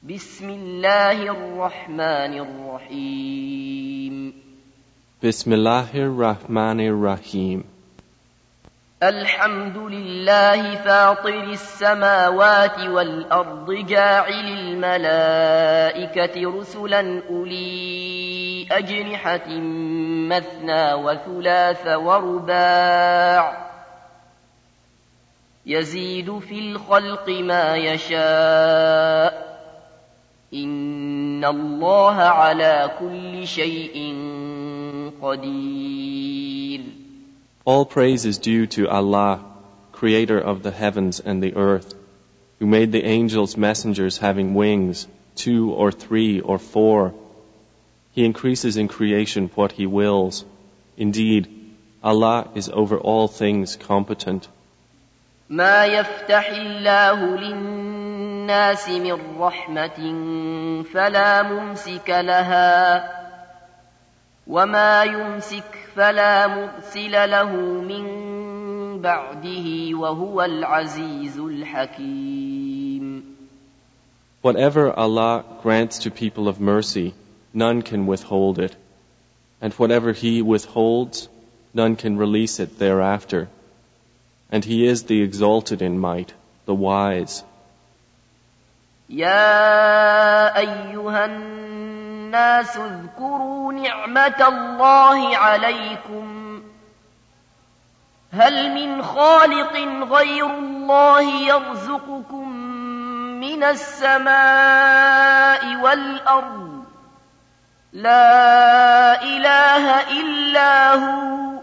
بسم الله الرحمن الرحيم بسم الله الرحمن الرحيم الحمد لله فاطر السماوات والأرض جاعل الملائكة رسلا أولي أجنحة مثنى وثلاث ورباع يزيد في الخلق ما يشاء إن الله على كل شيء قدير. All praise is due to Allah, creator of the heavens and the earth, who made the angels messengers having wings, 2 or 3 or 4. He increases in creation what He wills. Indeed, Allah is over all things competent. ما يفتح الله للناس من رحمة فلا ممسك لها وما يمسك فلا مرسل له من بعده وهو العزيز الحكيم. Whatever Allah grants to people of mercy, none can withhold it. And whatever He withholds, none can release it thereafter. And He is the exalted in might, the wise. يا أيها الناس اذكروا نعمة الله عليكم هل من خالق غير الله يرزقكم من السماء والأرض لا إله إلا هو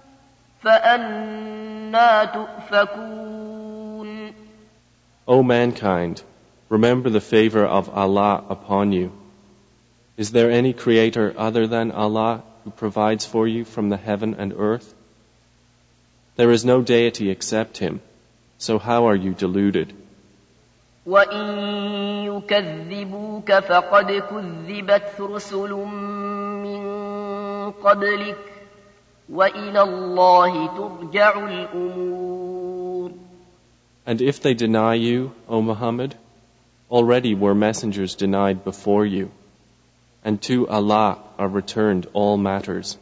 فأنى تؤفكون. O mankind, remember the favor of Allah upon you. Is there any creator other than Allah who provides for you from the heaven and earth? There is no deity except Him, so how are you deluded? وَإِن يُكَذِّبُوكَ فَقَدْ كُذِّبَتْ رُسُلٌ مِّن قَبْلِكَ وَإِلَى اللَّهِ تُرْجَعُ الْأُمُورُ. And if they deny you, O Muhammad, already were messengers denied before you, and to Allah are returned all matters.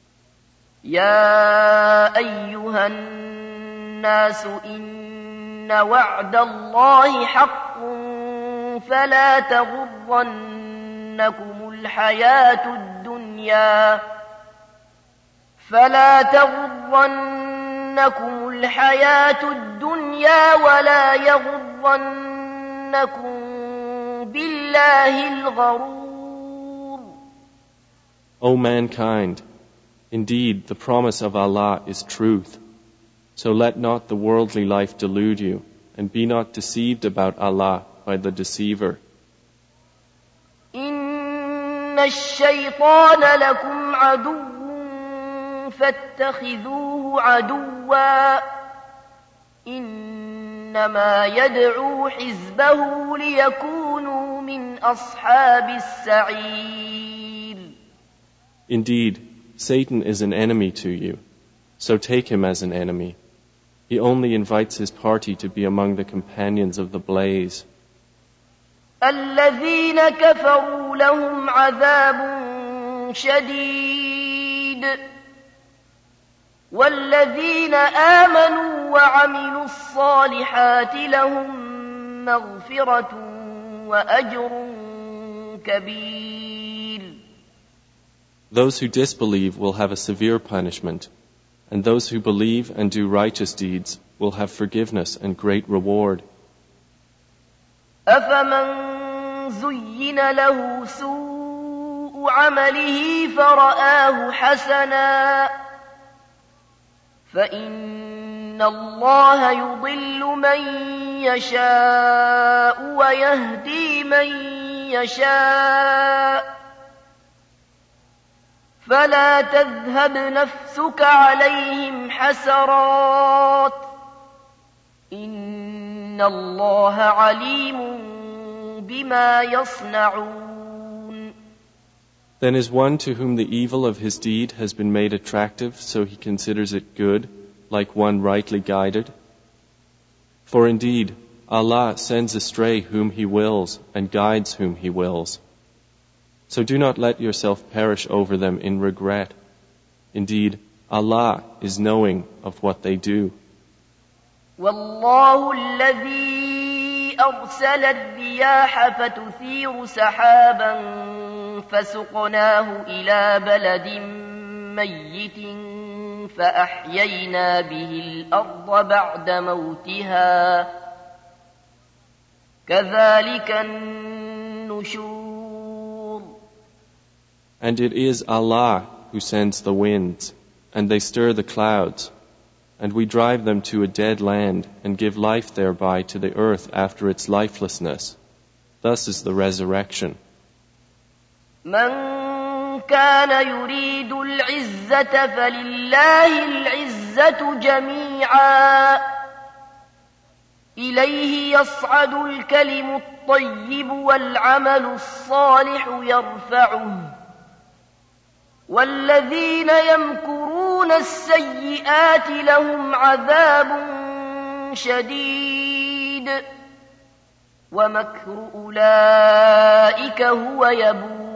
يا أيها الناس إن وعد الله حق فلا تغرنكم الحياة الدنيا ولا يغرنكم بالله الغرور. O mankind, indeed the promise of Allah is truth, so let not the worldly life delude you, and be not deceived about Allah by the deceiver. إن الشيطان لكم عدو فاتخذوه عدوا إنما يدعو حزبه ليكونوا من أصحاب السعير. Indeed, Satan is an enemy to you, so take him as an enemy. He only invites his party to be among the companions of the blaze. الذين كفروا لهم عذاب شديد والذين آمنوا وعملوا الصالحات لهم مغفرة وأجر كبير. Those who disbelieve will have a severe punishment, and those who believe and do righteous deeds will have forgiveness and great reward. أفمن زين له سوء عمله فرآه حسنا فإن الله يضل من يشاء ويهدي من يشاء فلا تذهب نفسك عليهم حسرات إن الله عليم بما يصنعون. Then is one to whom the evil of his deed has been made attractive, so he considers it good, like one rightly guided? For indeed, Allah sends astray whom He wills and guides whom He wills. So do not let yourself perish over them in regret. Indeed, Allah is knowing of what they do. والله الذي أرسل الرياح فتثير سحابا فسقناه إلى بلد ميت فأحيينا به الأرض بعد موتها كذلك النشور. And it is Allah who sends the winds, and they stir the clouds, and we drive them to a dead land and give life thereby to the earth after its lifelessness. Thus is the resurrection. من كان يريد العزة فلله العزة جميعا إليه يصعد الكلم الطيب والعمل الصالح يرفعه والذين يمكرون السيئات لهم عذاب شديد ومكر أولئك هو يبور.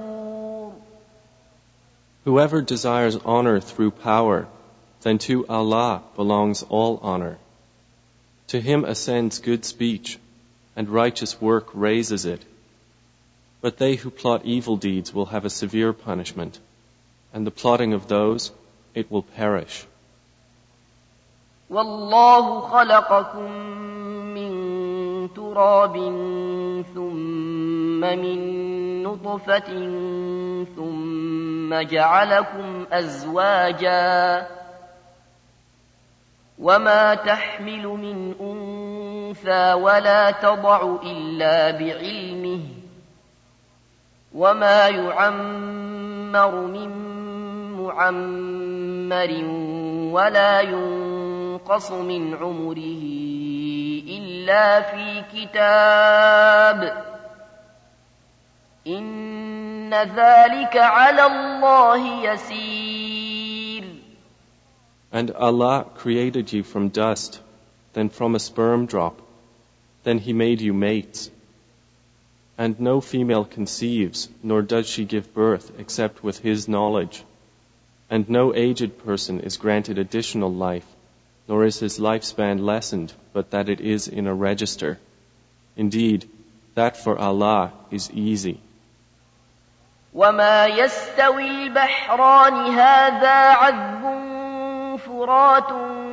Whoever desires honor through power, then to Allah belongs all honor. To Him ascends good speech, and righteous work raises it. But they who plot evil deeds will have a severe punishment, and the plotting of those, it will perish. والله خلقكم من تراب ثم من نطفة ثم جعلكم أزواجا وما تحمل من أنثى ولا تضع إلا بعلمه وما يعمر من معمر ولا ينقص من عمره إلا في كتاب إن ذلك على الله يسير. And Allah created you from dust, then from a sperm drop, then He made you mates. And no female conceives, nor does she give birth except with His knowledge. And no aged person is granted additional life, nor is his lifespan lessened, but that it is in a register. Indeed, that for Allah is easy. وما يستوي البحران هذا عذب فرات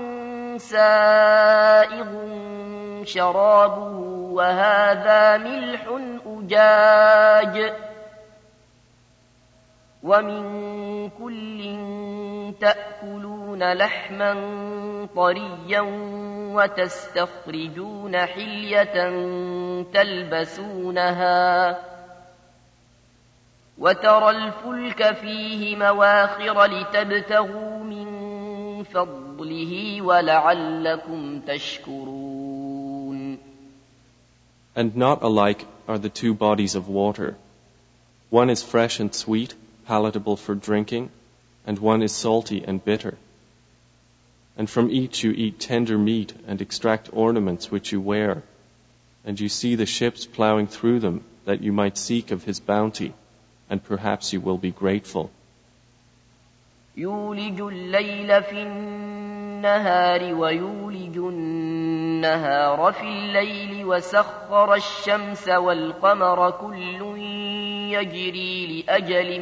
سائغ شرابه وهذا ملح أجاج ومن كل تأكلون لحما طريا وتستخرجون حلية تلبسونها وترى الفلك فيه مواخر لتبتغوا من فضله ولعلكم تشكرون. And not alike are the two bodies of water. One is fresh and sweet, palatable for drinking, and one is salty and bitter. And from each you eat tender meat and extract ornaments which you wear, and you see the ships plowing through them that you might seek of His bounty, and perhaps you will be grateful. يولج الليل في النهار ويولج النهار في الليل وسخر الشمس والقمر كل يجري لأجل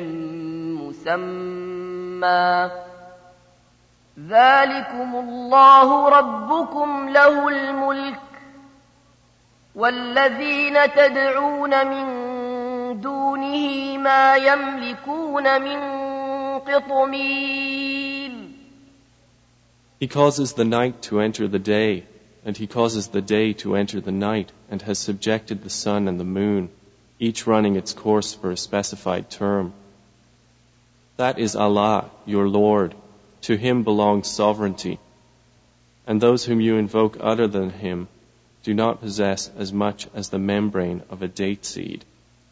مسمى ذلكم الله ربكم له الملك والذين تدعون من دونه ما يملكون من قطمير. He causes the night to enter the day, and He causes the day to enter the night, and has subjected the sun and the moon, each running its course for a specified term. That is Allah, your Lord. To Him belongs sovereignty. And those whom you invoke other than Him do not possess as much as the membrane of a date seed.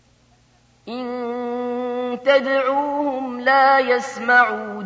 إن تدعوهم لا يسمعوا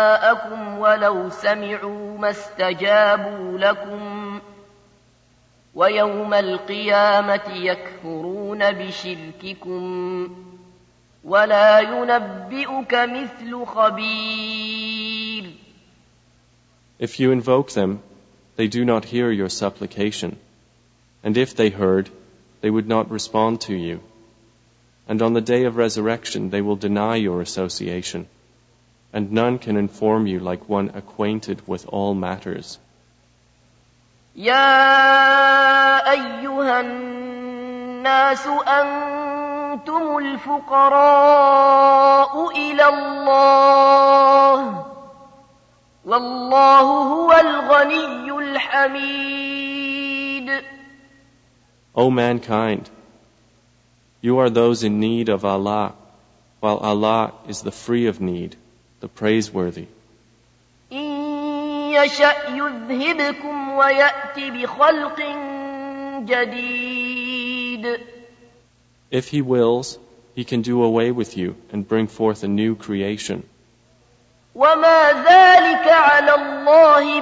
دعاءكم ولو سمعوا ما استجابوا لكم ويوم القيامة يكفرون بشرككم ولا ينبئك مثل خبير. If you invoke them, they do not hear your supplication. And if they heard, they would not respond to you. And on the day of resurrection, they will deny your association. And none can inform you like one acquainted with all matters. يا أيها الناس أنتم الفقراء إلى الله والله هو الغني الحميد. O mankind, you are those in need of Allah, while Allah is the free of need, the praiseworthy. إن يشأ يذهبكم ويأتي بخلق جديد. If He wills, He can do away with you and bring forth a new creation. وما ذلك على الله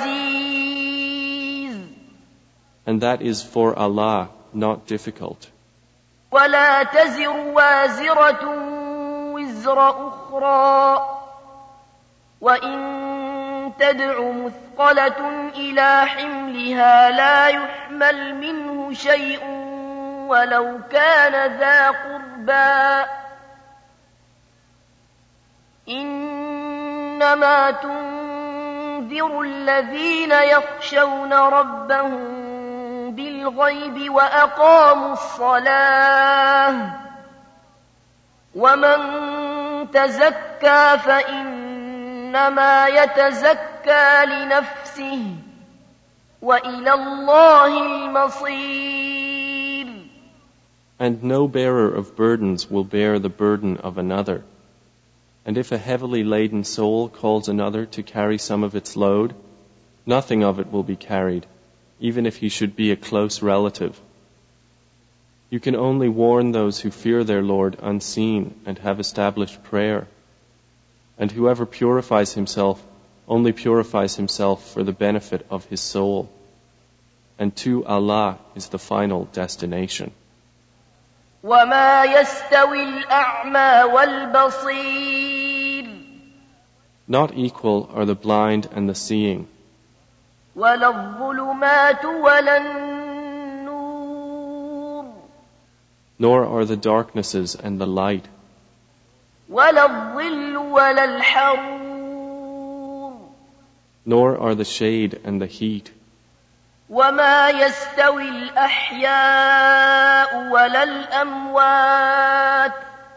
بعزيز. And that is for Allah not difficult. ولا تزر وازرة وزر أخرى وإن تدع مثقلة إلى حملها لا يحمل منه شيء ولو كان ذا قربى إنما تنذر الذين يخشون ربهم بالغيب وأقاموا الصلاة ومن تزكى فإنما يتزكى لنفسه وإلى الله المصير. And no bearer of burdens will bear the burden of another. And if a heavily laden soul calls another to carry some of its load, nothing of it will be carried, even if he should be a close relative. You can only warn those who fear their Lord unseen and have established prayer. And whoever purifies himself only purifies himself for the benefit of his soul. And to Allah is the final destination. وما يستوي الأعمى والبصير. Not equal are the blind and the seeing. ولا الظلمات ولا النور. Nor are the darknesses and the light. ولا الظل ولا الحرور. Nor are the shade and the heat. وما يستوي الأحياء ولا الأموات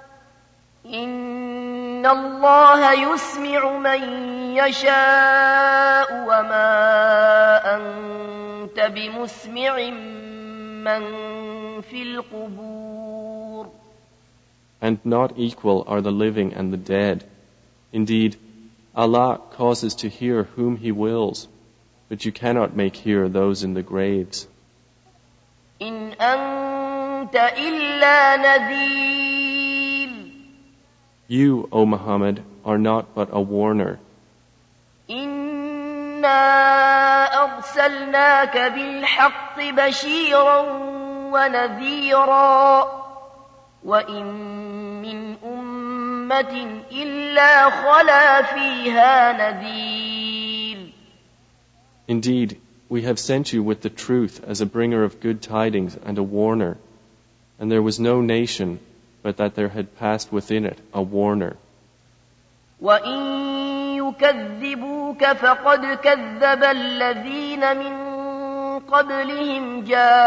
إن الله يسمع من يشاء وما أنت بمسمع من في القبور. And not equal are the living and the dead. Indeed, Allah causes to hear whom He wills, but you cannot make hear those in the graves. إن أنت إلا نذير. You, O Muhammad, are not but a warner. إنا أرسلناك بالحق بشيرا ونذيرا وإن من أمة إلا خلا فيها نذير. Indeed, we have sent you with the truth as a bringer of good tidings and a warner, and there was no nation but that there had passed within it a warner. وَإِن يُكَذِّبُوكَ فَقَدْ كَذَّبَ الَّذِينَ مِن قَبْلِهِمْ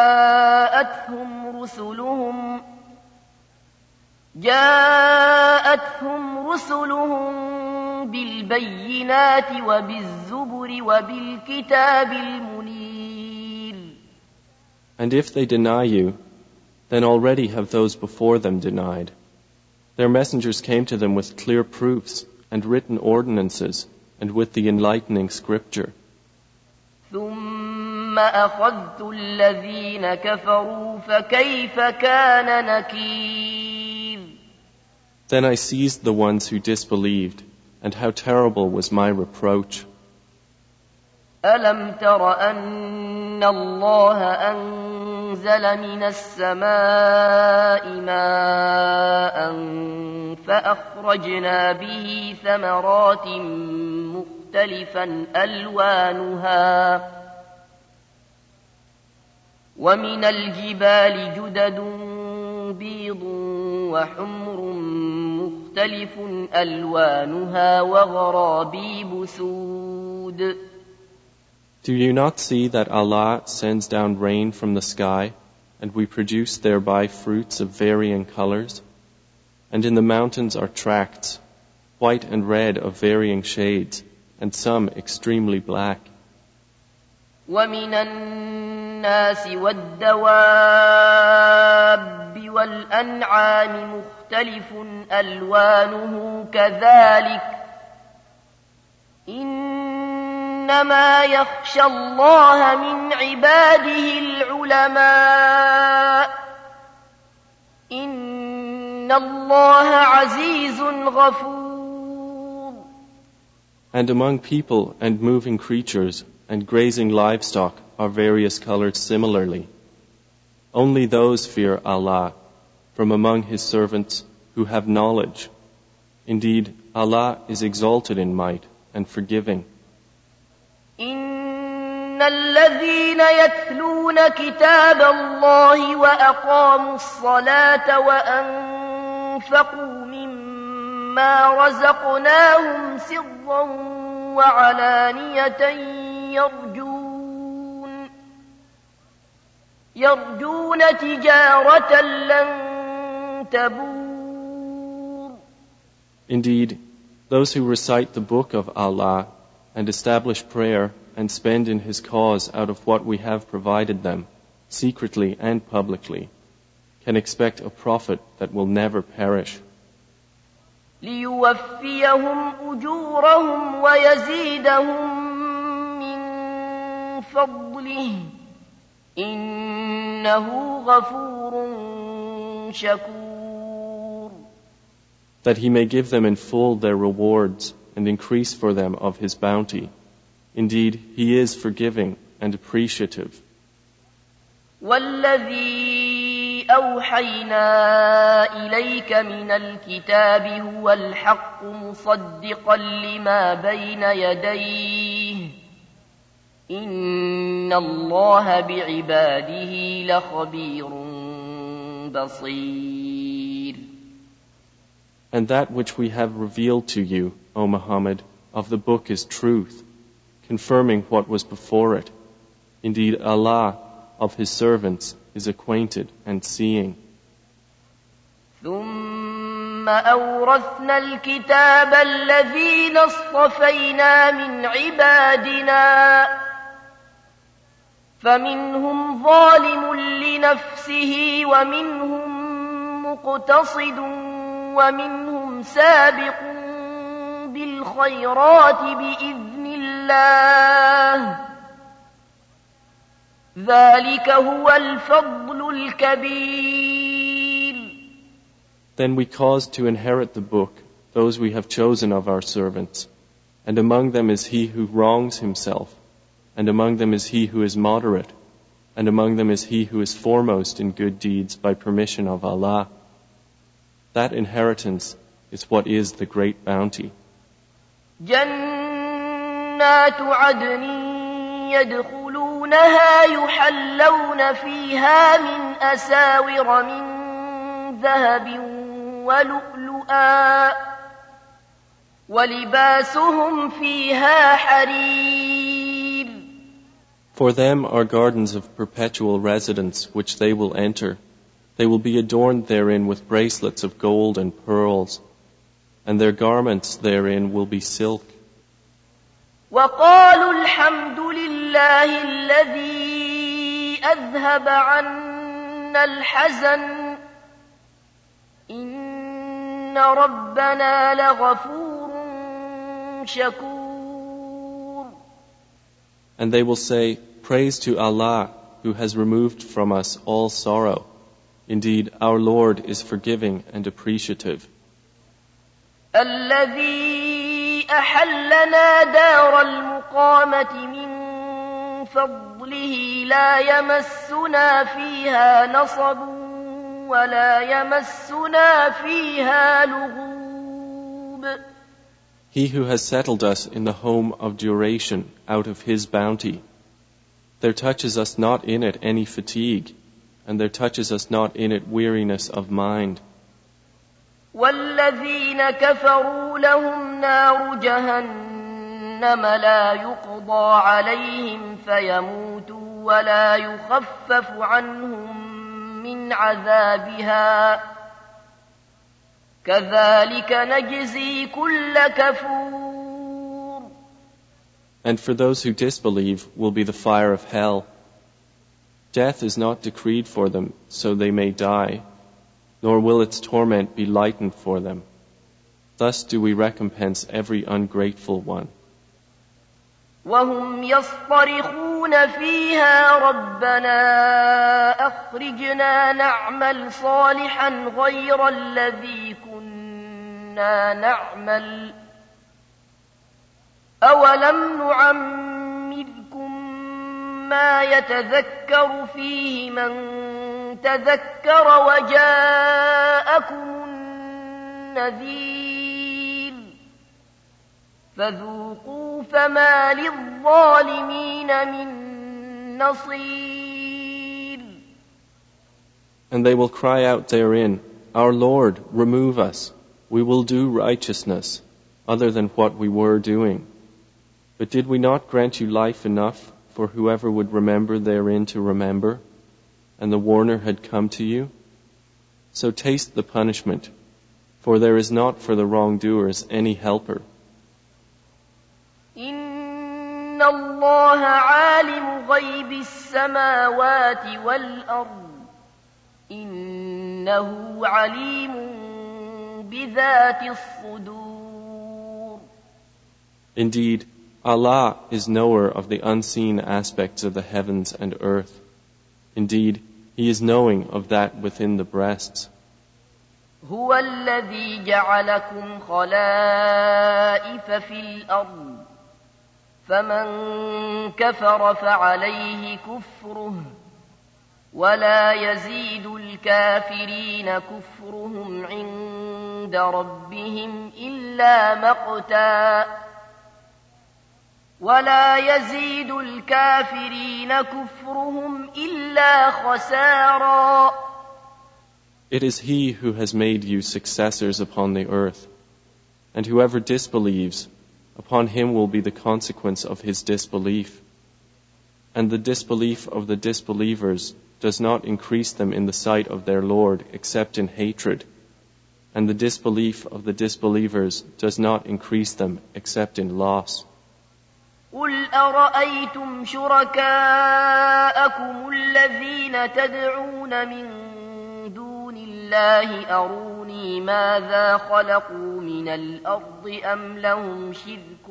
جاءتهم رسلهم بالبينات وبالزبر وبالكتاب المنير. And if they deny you, then already have those before them denied. Their messengers came to them with clear proofs and written ordinances and with the enlightening scripture. ثم أخذت الذين كفروا فكيف كان نكير. Then I seized the ones who disbelieved, and how terrible was my reproach. ألم تر أن الله أنزل من السماء ماء فأخرجنا به ثمرات مختلفا ألوانها ومن الجبال جدد بيض وحمر مختلف ألوانها وغرابيب سود. Do you not see that Allah sends down rain from the sky, and we produce thereby fruits of varying colors? And in the mountains are tracts, white and red of varying shades, and some extremely black. وَمِنَ النَّاسِ وَالدَّوَابِّ وَالْأَنْعَامِ مُخْتَلِفٌ أَلْوَانُهُ كَذَلِكَ إِنَّمَا يَخْشَى اللَّهَ مِنْ عِبَادِهِ الْعُلَمَاءُ إِنَّ اللَّهَ عَزِيزٌ غَفُورٌ. And among people and moving creatures and grazing livestock are various colors similarly. Only those fear Allah from among His servants who have knowledge. Indeed, Allah is exalted in might and forgiving. إن الذين يتلون كتاب الله وأقاموا الصلاة وأنفقوا مما رزقناهم سرا وعلانية يرجون تجارة لن تبور. Indeed, those who recite the book of Allah and establish prayer and spend in His cause out of what we have provided them, secretly and publicly, can expect a profit that will never perish. ليوفيهم أجورهم ويزيدهم من فضله إنه غفور شكور. That He may give them in full their rewards and increase for them of His bounty. Indeed, He is forgiving and appreciative. والذي أوحينا إليك من الكتاب هو الحق مصدقا لما بين يديه إن الله بعباده لخبير بصير. And that which we have revealed to you, O Muhammad, of the book is truth, confirming what was before it. Indeed, Allah of His servants is acquainted and seeing. ثم أورثنا الكتاب الذين اصطفينا من عبادنا فمنهم ظالم لنفسه ومنهم مقتصد ومنهم سابق بالخيرات بإذن الله ذلك هو الفضل الكبير. Then we caused to inherit the book those we have chosen of our servants, and among them is he who wrongs himself, and among them is he who is moderate, and among them is he who is foremost in good deeds by permission of Allah. That inheritance is what is the great bounty. جنات عدن يدخلونها يحلون فيها من أساور من ذهب ولؤلؤا ولباسهم فيها حرير. For them are gardens of perpetual residence which they will enter. They will be adorned therein with bracelets of gold and pearls, and their garments therein will be silk. وقالوا الحمد لله الذي أذهب عنا الحزن إن ربنا لغفور شكور. And they will say, praise to Allah who has removed from us all sorrow. Indeed, our Lord is forgiving and appreciative. الذي أحلنا دار المقامة من فضله لا يمسنا فيها نصب ولا يمسنا فيها لغوب. He who has settled us in the home of duration out of His bounty, there touches us not in it any fatigue, and there touches us not in it weariness of mind. والذين كفروا لهم نار جهنم لا يقضى عليهم فيموتوا ولا يخفف عنهم من عذابها كذلك نجزي كل كفور. And for those who disbelieve will be the fire of hell. Death is not decreed for them so they may die, nor will its torment be lightened for them. Thus do we recompense every ungrateful one. وهم يصطرخون فيها ربنا أخرجنا نعمل صالحا غير الذي كنا نعمل أولم نعمركم ما يتذكر فيه من تذكر وجاءكم النذير فذوقوا فما للظالمين من نصير. And they will cry out therein, Our Lord, remove us. We will do righteousness, other than what we were doing. But did we not grant you life enough for whoever would remember therein to remember, and the warner had come to you? So taste the punishment, for there is not for the wrongdoers any helper. إن الله عالم غيب السماوات والأرض إنه عليم بذات الصدور. Indeed, Allah is knower of the unseen aspects of the heavens and earth. Indeed, He is knowing of that within the breasts. هو الذي جعلكم خلائف في الأرض فمن كفر فعليه كفره ولا يزيد الكافرين كفرهم عند ربهم إلا مقتا ولا يزيد الكافرين كفرهم إلا خسارا. It is He who has made you successors upon the earth, and whoever disbelieves, upon him will be the consequence of his disbelief. And the disbelief of the disbelievers does not increase them in the sight of their Lord except in hatred, and the disbelief of the disbelievers does not increase them except in loss. قل أرأيتم شركاءكم الذين تدعون من دون الله أروني ماذا خلقوا من الأرض أم لهم شرك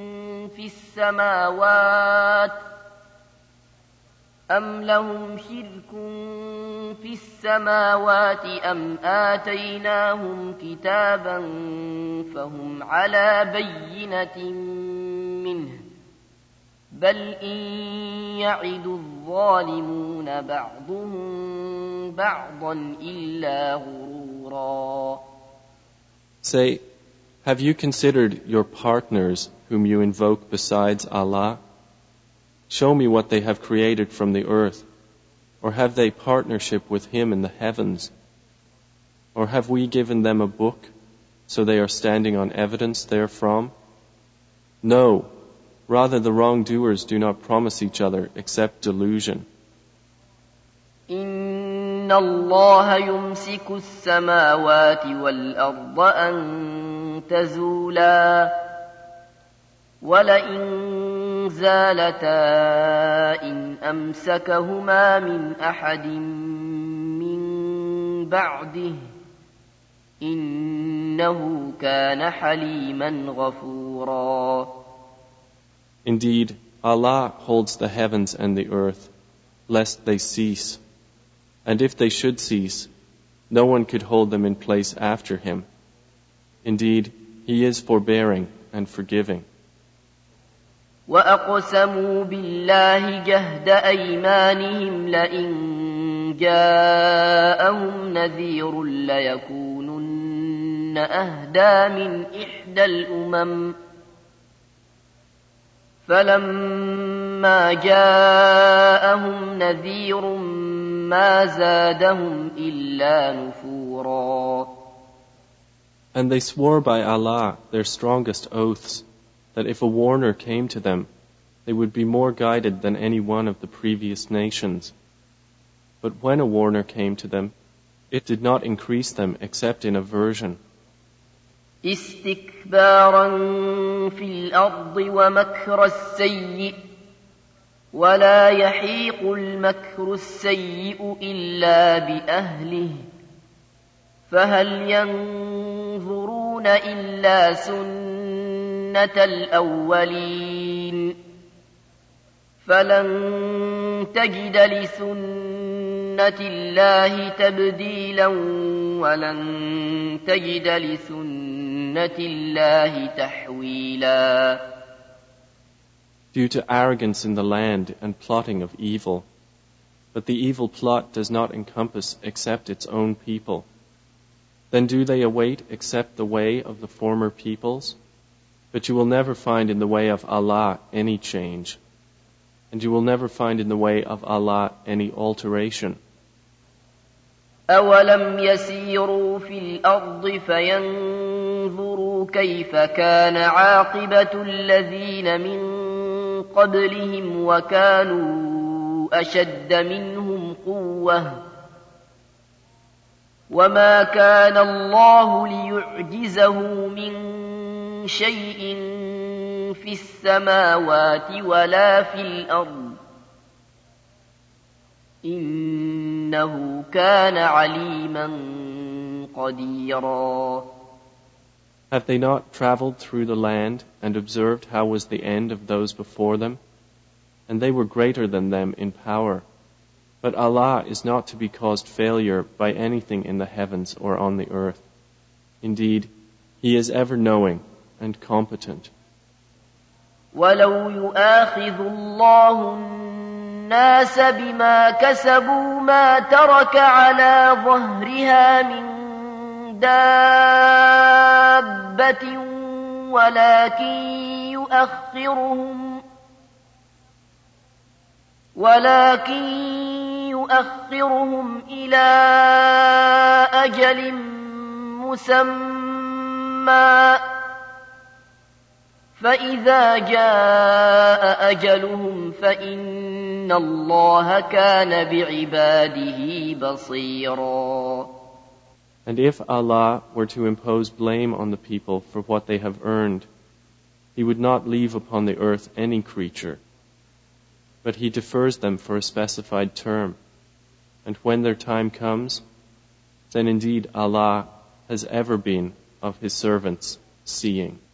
في السماوات أم آتيناهم كتابا فهم على بينة منه بل إن يعد الظالمون بعضهم بعضا إلا غرورا. Say, have you considered your partners whom you invoke besides Allah? Show me what they have created from the earth, or have they partnership with Him in the heavens? Or have we given them a book, so they are standing on evidence therefrom? No. Rather, the wrongdoers do not promise each other except delusion. إن الله يمسك السماوات والأرض أن تزولا ولئن زالتا إن أمسكهما من أحد من بعده إنه كان حليما غفورا. Indeed, Allah holds the heavens and the earth, lest they cease. And if they should cease, no one could hold them in place after Him. Indeed, He is forbearing and forgiving. وأقسموا بالله جهد أيمانهم لئن جاءهم نذير ليكونن أهدى من إحدى الأمم فلما جاءهم نذير ما زادهم إلا نفورا. And they swore by Allah their strongest oaths, that if a warner came to them, they would be more guided than any one of the previous nations. But when a warner came to them, it did not increase them except in aversion. استكبارا في الأرض ومكر السيء ولا يحيق المكر السيء إلا بأهله فهل ينظرون إلا سنة الأولين فلن تجد لسنة الله تبديلا ولن تجد لسنة الله تحويلا. Due to arrogance in the land and plotting of evil, but the evil plot does not encompass except its own people. Then do they await except the way of the former peoples? But you will never find in the way of Allah any change, and you will never find in the way of Allah any alteration. أَوَلَمْ يَسِيرُوا فِي الْأَرْضِ فَيَنْظُرُوا كَيْفَ كَانَ عَاقِبَةُ الَّذِينَ مِنْ قَبْلِهِمْ وَكَانُوا أَشَدَّ مِنْهُمْ قُوَّةً وَمَا كَانَ اللَّهُ لِيُعْجِزَهُ مِنْ شَيْءٍ فِي السَّمَاوَاتِ وَلَا فِي الْأَرْضِ إِنَّهُ كَانَ عَلِيمًا قَدِيرًا. Have they not traveled through the land and observed how was the end of those before them? And they were greater than them in power. But Allah is not to be caused failure by anything in the heavens or on the earth. Indeed, He is ever knowing and competent. وَلَوْ يُؤَاخِذُ اللَّهُ النَّاسَ بِمَا كَسَبُوا مَا تَرَكَ عَلَى ظَهْرِهَا مِنْ دابة ولكن يؤخرهم إلى أجل مسمى فإذا جاء أجلهم فإن الله كان بعباده بصيرا. And if Allah were to impose blame on the people for what they have earned, He would not leave upon the earth any creature, but He defers them for a specified term, and when their time comes, then indeed Allah has ever been of His servants seeing.